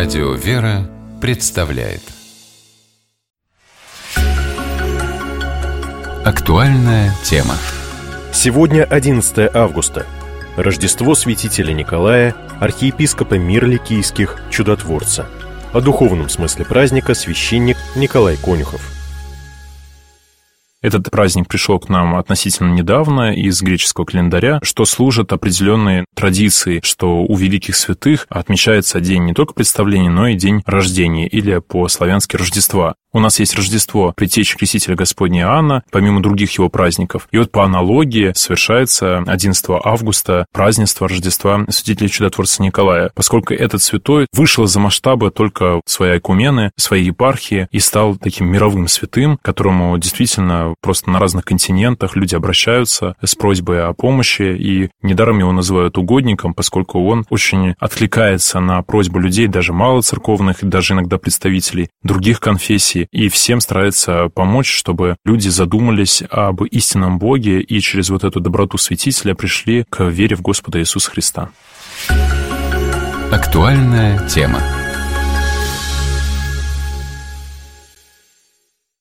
Радио «Вера» представляет актуальная тема. Сегодня 11 августа. Рождество святителя Николая, архиепископа Мирли Кийских, чудотворца. О духовном смысле праздника священник Николай Конюхов. Этот праздник пришел к нам относительно недавно из греческого календаря, что служит определенной традицией, что у великих святых отмечается день не только представления, но и день рождения, или по-славянски Рождества. У нас есть Рождество Предтечи Крестителя Господня Иоанна, помимо других его праздников. И вот по аналогии совершается 11 августа празднество Рождества святителя чудотворца Николая, поскольку этот святой вышел за масштабы только своей окумены, своей епархии и стал таким мировым святым, к которому действительно просто на разных континентах люди обращаются с просьбой о помощи, и недаром его называют угодником, поскольку он очень откликается на просьбу людей, даже малоцерковных, и даже иногда представителей других конфессий, и всем старается помочь, чтобы люди задумались об истинном Боге и через вот эту доброту святителя пришли к вере в Господа Иисуса Христа. Актуальная тема.